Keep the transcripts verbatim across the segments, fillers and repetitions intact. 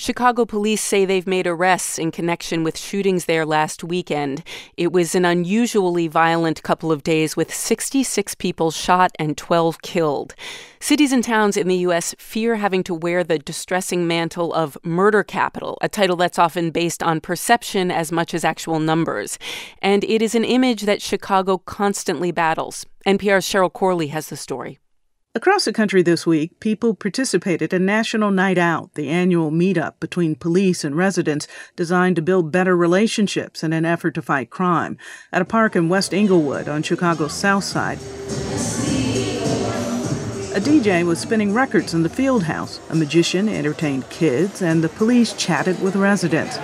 Chicago police say they've made arrests in connection with shootings there last weekend. It was an unusually violent couple of days with sixty-six people shot and twelve killed. Cities and towns in the U S fear having to wear the distressing mantle of murder capital, a title that's often based on perception as much as actual numbers. And it is an image that Chicago constantly battles. N P R's Cheryl Corley has the story. Across the country this week, people participated in National Night Out, the annual meetup between police and residents designed to build better relationships in an effort to fight crime, at a park in West Englewood on Chicago's South Side. A D J was spinning records in the field house. A magician entertained kids, and the police chatted with residents.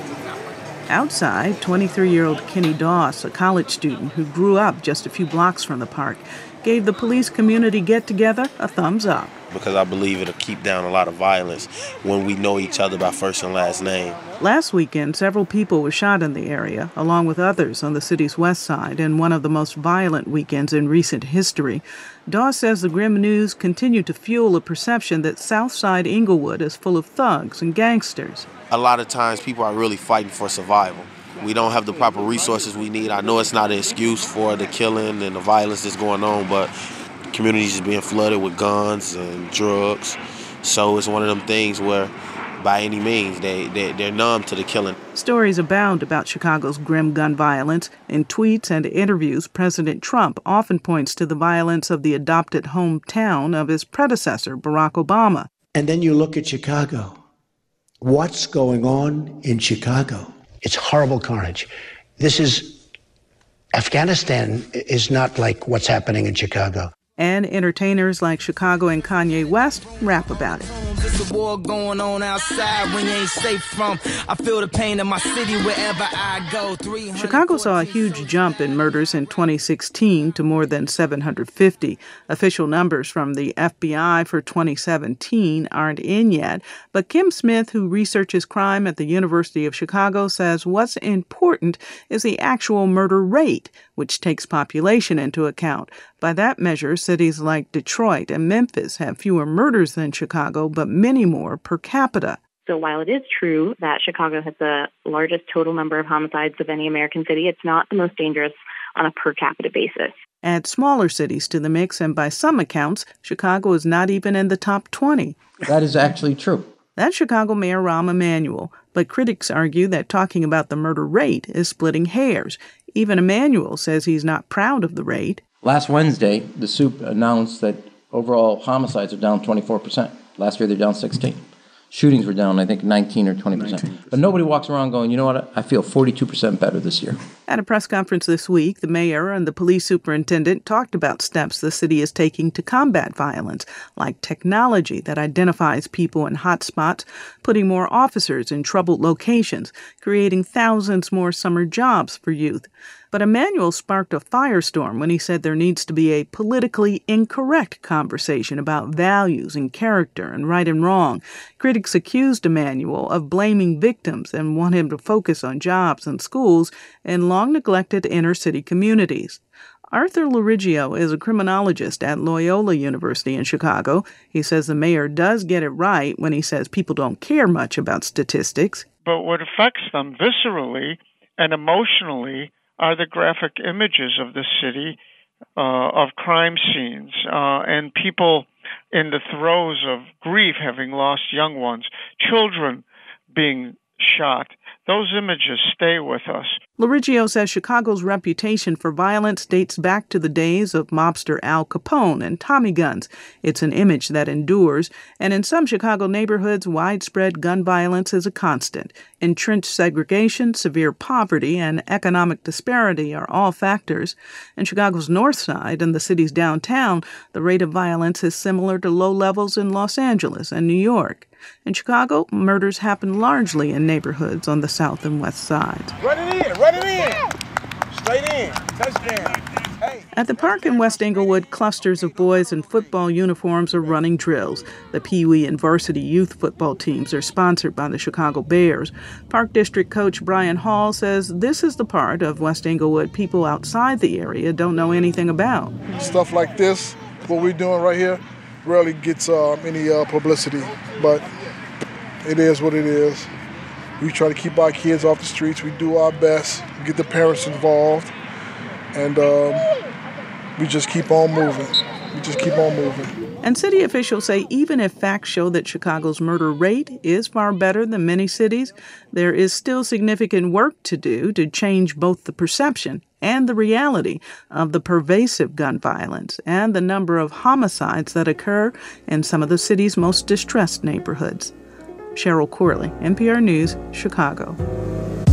Outside, twenty-three-year-old Kenny Doss, a college student who grew up just a few blocks from the park, gave the police community get-together a thumbs up. Because I believe it'll keep down a lot of violence when we know each other by first and last name. Last weekend, several people were shot in the area, along with others on the city's west side, in one of the most violent weekends in recent history. Doss says the grim news continued to fuel a perception that Southside Englewood is full of thugs and gangsters. A lot of times people are really fighting for survival. We don't have the proper resources we need. I know it's not an excuse for the killing and the violence that's going on, but communities is being flooded with guns and drugs. So it's one of them things where, by any means, they, they, they're numb to the killing. Stories abound about Chicago's grim gun violence. In tweets and interviews, President Trump often points to the violence of the adopted hometown of his predecessor, Barack Obama. And then you look at Chicago. What's going on in Chicago? It's horrible carnage. This is, Afghanistan is not like what's happening in Chicago. And entertainers like Chicago and Kanye West rap about it. There's a war going on outside when you ain't safe from. I feel the pain in my city wherever I go. Chicago saw a huge jump in murders in twenty sixteen to more than seven hundred fifty. Official numbers from the F B I for twenty seventeen aren't in yet, but Kim Smith, who researches crime at the University of Chicago, says what's important is the actual murder rate, which takes population into account. By that measure, cities like Detroit and Memphis have fewer murders than Chicago, but many more per capita. So while it is true that Chicago has the largest total number of homicides of any American city, it's not the most dangerous on a per capita basis. Add smaller cities to the mix, and by some accounts, Chicago is not even in the top twenty. That is actually true. That's Chicago Mayor Rahm Emanuel, but critics argue that talking about the murder rate is splitting hairs. Even Emanuel says he's not proud of the rate. Last Wednesday, the S O U P announced that overall homicides are down twenty-four percent. Last year, they're down sixteen. Shootings were down, I think, nineteen or twenty percent. nineteen percent. But nobody walks around going, you know what, I feel forty-two percent better this year. At a press conference this week, the mayor and the police superintendent talked about steps the city is taking to combat violence, like technology that identifies people in hot spots, putting more officers in troubled locations, creating thousands more summer jobs for youth. But Emanuel sparked a firestorm when he said there needs to be a politically incorrect conversation about values and character and right and wrong. Critics accused Emanuel of blaming victims and want him to focus on jobs and schools in long-neglected inner-city communities. Arthur Lorigio is a criminologist at Loyola University in Chicago. He says the mayor does get it right when he says people don't care much about statistics. But what affects them viscerally and emotionally are the graphic images of the city, uh, of crime scenes, uh, and people in the throes of grief, having lost young ones, children being shot. Those images stay with us. Lorigio says Chicago's reputation for violence dates back to the days of mobster Al Capone and Tommy guns. It's an image that endures, and in some Chicago neighborhoods, widespread gun violence is a constant. Entrenched segregation, severe poverty, and economic disparity are all factors. In Chicago's north side and the city's downtown, the rate of violence is similar to low levels in Los Angeles and New York. In Chicago, murders happen largely in neighborhoods on the south and west sides. Run it in, run it in. Straight in, touchdown. Hey. At the park in West Englewood, clusters of boys in football uniforms are running drills. The Pee Wee and varsity youth football teams are sponsored by the Chicago Bears. Park District coach Brian Hall says this is the part of West Englewood people outside the area don't know anything about. Stuff like this, what we're doing right here, rarely gets uh, any uh, publicity, but it is what it is. We try to keep our kids off the streets. We do our best, get the parents involved, and um, we just keep on moving. We just keep on moving. And city officials say even if facts show that Chicago's murder rate is far better than many cities, there is still significant work to do to change both the perception and the reality of the pervasive gun violence and the number of homicides that occur in some of the city's most distressed neighborhoods. Cheryl Corley, N P R News, Chicago.